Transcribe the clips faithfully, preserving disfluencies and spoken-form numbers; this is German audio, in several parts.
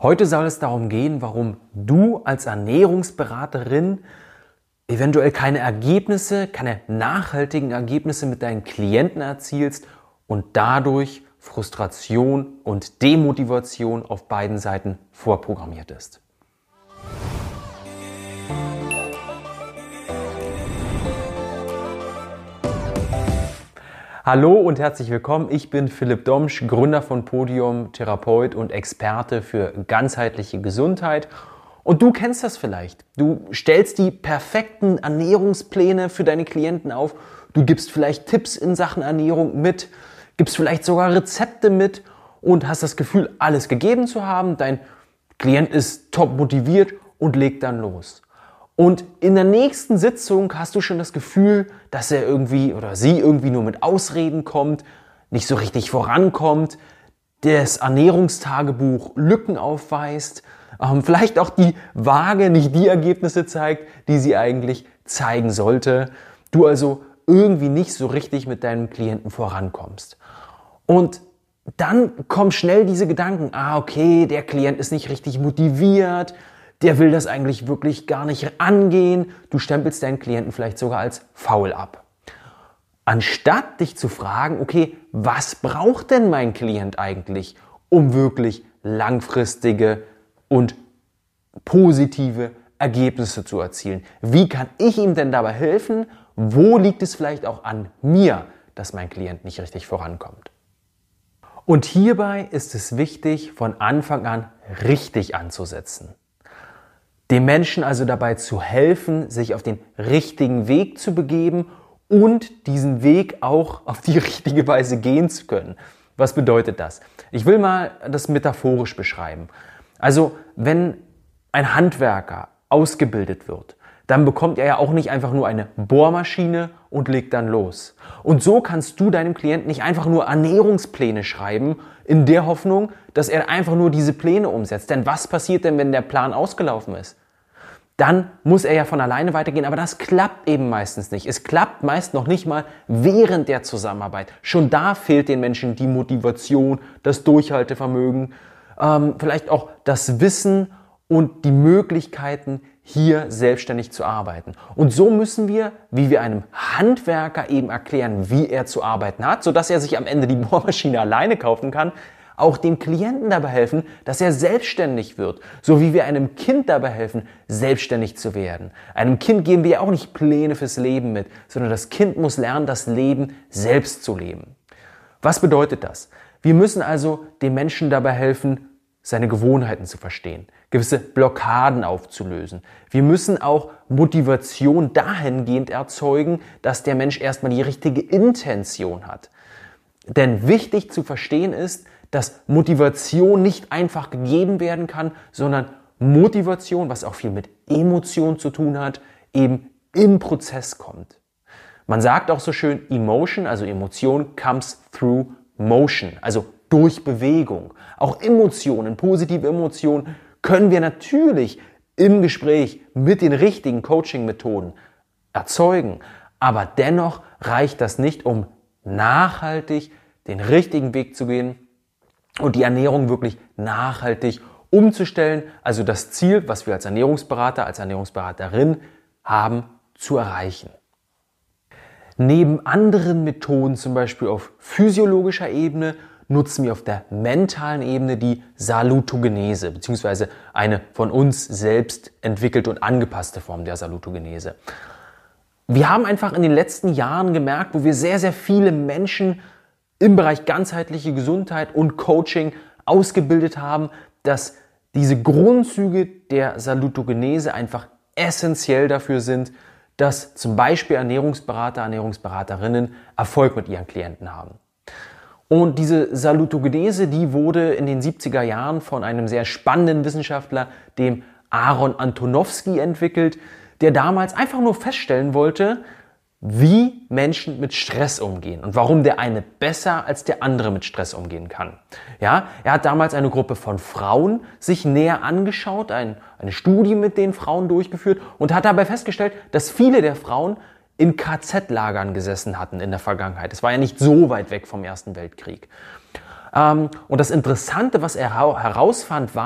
Heute soll es darum gehen, warum du als Ernährungsberaterin eventuell keine Ergebnisse, keine nachhaltigen Ergebnisse mit deinen Klienten erzielst und dadurch Frustration und Demotivation auf beiden Seiten vorprogrammiert ist. Hallo und herzlich willkommen. Ich bin Philipp Domsch, Gründer von Podium, Therapeut und Experte für ganzheitliche Gesundheit. Und du kennst das vielleicht. Du stellst die perfekten Ernährungspläne für deine Klienten auf. Du gibst vielleicht Tipps in Sachen Ernährung mit, gibst vielleicht sogar Rezepte mit und hast das Gefühl, alles gegeben zu haben. Dein Klient ist top motiviert und legt dann los. Und in der nächsten Sitzung hast du schon das Gefühl, dass er irgendwie oder sie irgendwie nur mit Ausreden kommt, nicht so richtig vorankommt, das Ernährungstagebuch Lücken aufweist, ähm, vielleicht auch die Waage nicht die Ergebnisse zeigt, die sie eigentlich zeigen sollte. Du also irgendwie nicht so richtig mit deinem Klienten vorankommst. Und dann kommen schnell diese Gedanken, ah okay, der Klient ist nicht richtig motiviert, der will das eigentlich wirklich gar nicht angehen. Du stempelst deinen Klienten vielleicht sogar als faul ab. Anstatt dich zu fragen, okay, was braucht denn mein Klient eigentlich, um wirklich langfristige und positive Ergebnisse zu erzielen? Wie kann ich ihm denn dabei helfen? Wo liegt es vielleicht auch an mir, dass mein Klient nicht richtig vorankommt? Und hierbei ist es wichtig, von Anfang an richtig anzusetzen. Dem Menschen also dabei zu helfen, sich auf den richtigen Weg zu begeben und diesen Weg auch auf die richtige Weise gehen zu können. Was bedeutet das? Ich will mal das metaphorisch beschreiben. Also wenn ein Handwerker ausgebildet wird, dann bekommt er ja auch nicht einfach nur eine Bohrmaschine und legt dann los. Und so kannst du deinem Klienten nicht einfach nur Ernährungspläne schreiben, in der Hoffnung, dass er einfach nur diese Pläne umsetzt. Denn was passiert denn, wenn der Plan ausgelaufen ist? Dann muss er ja von alleine weitergehen, aber das klappt eben meistens nicht. Es klappt meist noch nicht mal während der Zusammenarbeit. Schon da fehlt den Menschen die Motivation, das Durchhaltevermögen, ähm, vielleicht auch das Wissen und die Möglichkeiten, hier selbstständig zu arbeiten. Und so müssen wir, wie wir einem Handwerker eben erklären, wie er zu arbeiten hat, sodass er sich am Ende die Bohrmaschine alleine kaufen kann, auch dem Klienten dabei helfen, dass er selbstständig wird. So wie wir einem Kind dabei helfen, selbstständig zu werden. Einem Kind geben wir ja auch nicht Pläne fürs Leben mit, sondern das Kind muss lernen, das Leben selbst zu leben. Was bedeutet das? Wir müssen also dem Menschen dabei helfen, seine Gewohnheiten zu verstehen, gewisse Blockaden aufzulösen. Wir müssen auch Motivation dahingehend erzeugen, dass der Mensch erstmal die richtige Intention hat. Denn wichtig zu verstehen ist, dass Motivation nicht einfach gegeben werden kann, sondern Motivation, was auch viel mit Emotion zu tun hat, eben im Prozess kommt. Man sagt auch so schön, Emotion, also Emotion, comes through motion, also durch Bewegung. Auch Emotionen, positive Emotionen können wir natürlich im Gespräch mit den richtigen Coaching-Methoden erzeugen. Aber dennoch reicht das nicht, um nachhaltig den richtigen Weg zu gehen und die Ernährung wirklich nachhaltig umzustellen. Also das Ziel, was wir als Ernährungsberater, als Ernährungsberaterin haben, zu erreichen. Neben anderen Methoden, zum Beispiel auf physiologischer Ebene, nutzen wir auf der mentalen Ebene die Salutogenese, beziehungsweise eine von uns selbst entwickelte und angepasste Form der Salutogenese. Wir haben einfach in den letzten Jahren gemerkt, wo wir sehr, sehr viele Menschen im Bereich ganzheitliche Gesundheit und Coaching ausgebildet haben, dass diese Grundzüge der Salutogenese einfach essentiell dafür sind, dass zum Beispiel Ernährungsberater, Ernährungsberaterinnen Erfolg mit ihren Klienten haben. Und diese Salutogenese, die wurde in den siebziger Jahren von einem sehr spannenden Wissenschaftler, dem Aaron Antonowsky, entwickelt, der damals einfach nur feststellen wollte, wie Menschen mit Stress umgehen und warum der eine besser als der andere mit Stress umgehen kann. Ja, er hat damals eine Gruppe von Frauen sich näher angeschaut, ein, eine Studie mit den Frauen durchgeführt und hat dabei festgestellt, dass viele der Frauen in K Z-Lagern gesessen hatten in der Vergangenheit. Es war ja nicht so weit weg vom Ersten Weltkrieg. Und das Interessante, was er herausfand, war,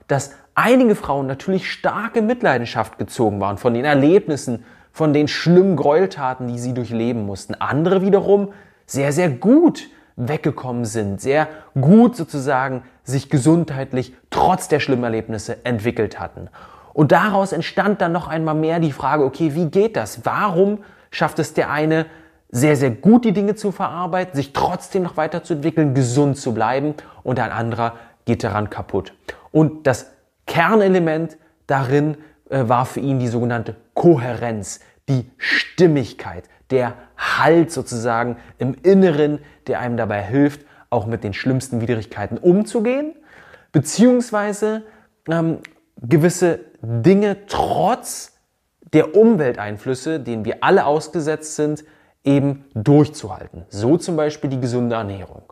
dass einige Frauen natürlich stark in Mitleidenschaft gezogen waren von den Erlebnissen, von den schlimmen Gräueltaten, die sie durchleben mussten. Andere wiederum sehr, sehr gut weggekommen sind, sehr gut sozusagen sich gesundheitlich trotz der schlimmen Erlebnisse entwickelt hatten. Und daraus entstand dann noch einmal mehr die Frage, okay, wie geht das? Warum schafft es der eine sehr, sehr gut, die Dinge zu verarbeiten, sich trotzdem noch weiterzuentwickeln, gesund zu bleiben, und ein anderer geht daran kaputt? Und das Kernelement darin äh, war für ihn die sogenannte Kohärenz, die Stimmigkeit, der Halt sozusagen im Inneren, der einem dabei hilft, auch mit den schlimmsten Widrigkeiten umzugehen, beziehungsweise ähm, gewisse Dinge trotz der Umwelteinflüsse, denen wir alle ausgesetzt sind, eben durchzuhalten. So zum Beispiel die gesunde Ernährung.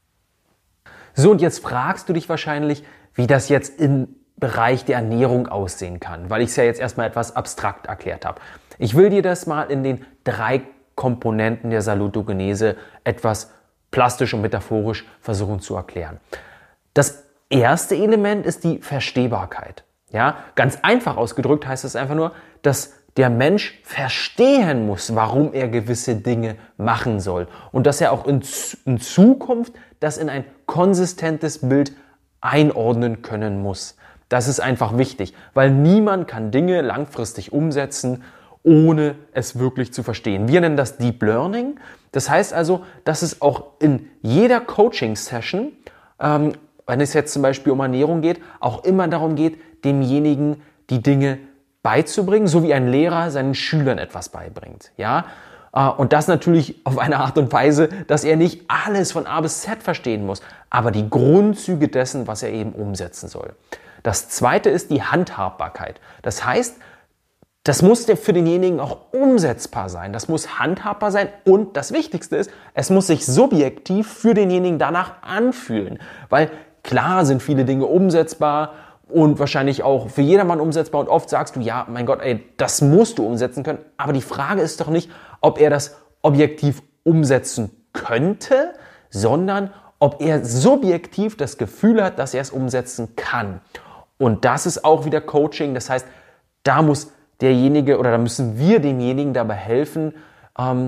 So, und jetzt fragst du dich wahrscheinlich, wie das jetzt im Bereich der Ernährung aussehen kann, weil ich es ja jetzt erstmal etwas abstrakt erklärt habe. Ich will dir das mal in den drei Komponenten der Salutogenese etwas plastisch und metaphorisch versuchen zu erklären. Das erste Element ist die Verstehbarkeit. Ja, ganz einfach ausgedrückt heißt es einfach nur, dass der Mensch verstehen muss, warum er gewisse Dinge machen soll und dass er auch in, in Zukunft das in ein konsistentes Bild einordnen können muss. Das ist einfach wichtig, weil niemand kann Dinge langfristig umsetzen, ohne es wirklich zu verstehen. Wir nennen das Deep Learning. Das heißt also, dass es auch in jeder Coaching-Session, ähm, wenn es jetzt zum Beispiel um Ernährung geht, auch immer darum geht, demjenigen die Dinge beizubringen, so wie ein Lehrer seinen Schülern etwas beibringt. Ja? Und das natürlich auf eine Art und Weise, dass er nicht alles von A bis Z verstehen muss, aber die Grundzüge dessen, was er eben umsetzen soll. Das zweite ist die Handhabbarkeit. Das heißt, das muss für denjenigen auch umsetzbar sein. Das muss handhabbar sein und das Wichtigste ist, es muss sich subjektiv für denjenigen danach anfühlen. Weil klar sind viele Dinge umsetzbar und wahrscheinlich auch für jedermann umsetzbar und oft sagst du, ja, mein Gott, ey, das musst du umsetzen können. Aber die Frage ist doch nicht, ob er das objektiv umsetzen könnte, sondern ob er subjektiv das Gefühl hat, dass er es umsetzen kann. Und das ist auch wieder Coaching. Das heißt, da muss derjenige oder da müssen wir demjenigen dabei helfen, ähm,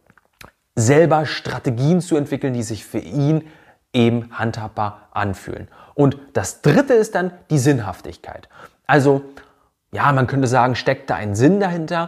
selber Strategien zu entwickeln, die sich für ihn eben handhabbar anfühlen. Und das dritte ist dann die Sinnhaftigkeit. Also, ja, man könnte sagen, steckt da ein Sinn dahinter.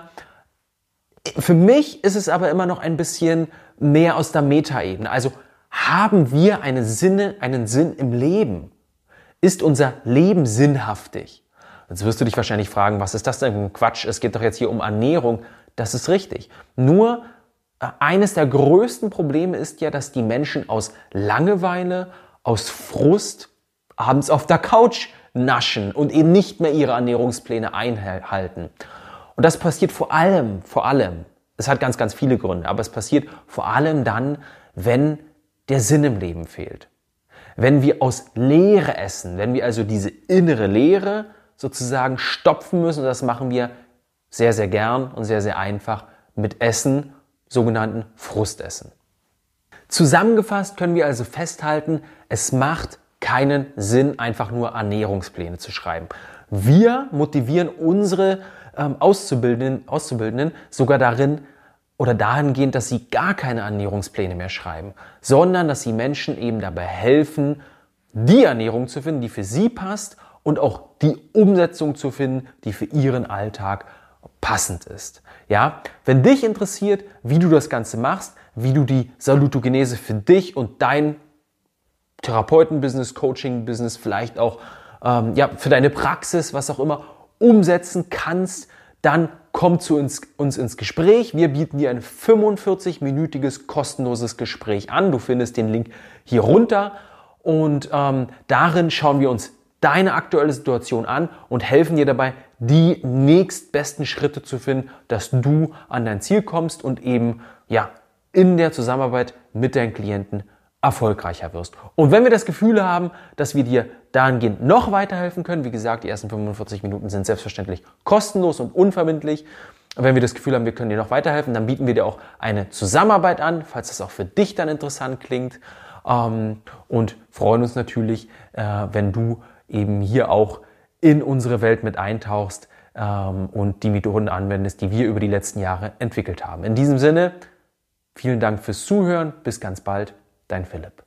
Für mich ist es aber immer noch ein bisschen mehr aus der Metaebene. Also, haben wir eine Sinne, einen Sinn im Leben? Ist unser Leben sinnhaftig? Jetzt wirst du dich wahrscheinlich fragen, was ist das denn für ein Quatsch? Es geht doch jetzt hier um Ernährung. Das ist richtig. Nur äh, eines der größten Probleme ist ja, dass die Menschen aus Langeweile, aus Frust abends auf der Couch naschen und eben nicht mehr ihre Ernährungspläne einhalten. Und das passiert vor allem, vor allem, es hat ganz, ganz viele Gründe, aber es passiert vor allem dann, wenn der Sinn im Leben fehlt. Wenn wir aus Leere essen, wenn wir also diese innere Leere sozusagen stopfen müssen, und das machen wir sehr, sehr gern und sehr, sehr einfach mit Essen, sogenannten Frustessen. Zusammengefasst können wir also festhalten, es macht keinen Sinn, einfach nur Ernährungspläne zu schreiben. Wir motivieren unsere ähm, Auszubildenden, Auszubildenden sogar darin oder dahingehend, dass sie gar keine Ernährungspläne mehr schreiben, sondern dass sie Menschen eben dabei helfen, die Ernährung zu finden, die für sie passt und auch die Umsetzung zu finden, die für ihren Alltag passend ist. Ja, wenn dich interessiert, wie du das Ganze machst, wie du die Salutogenese für dich und dein Therapeuten-Business, Coaching-Business, vielleicht auch ähm, ja, für deine Praxis, was auch immer, umsetzen kannst, dann komm zu uns, uns ins Gespräch. Wir bieten dir ein fünfundvierzig-minütiges kostenloses Gespräch an. Du findest den Link hier runter und ähm, darin schauen wir uns deine aktuelle Situation an und helfen dir dabei, die nächstbesten Schritte zu finden, dass du an dein Ziel kommst und eben ja in der Zusammenarbeit mit deinen Klienten erfolgreicher wirst. Und wenn wir das Gefühl haben, dass wir dir dahingehend noch weiterhelfen können, wie gesagt, die ersten fünfundvierzig Minuten sind selbstverständlich kostenlos und unverbindlich. Wenn wir das Gefühl haben, wir können dir noch weiterhelfen, dann bieten wir dir auch eine Zusammenarbeit an, falls das auch für dich dann interessant klingt. Und freuen uns natürlich, wenn du eben hier auch in unsere Welt mit eintauchst ähm, und die Methoden anwendest, die wir über die letzten Jahre entwickelt haben. In diesem Sinne, vielen Dank fürs Zuhören. Bis ganz bald. Dein Philipp.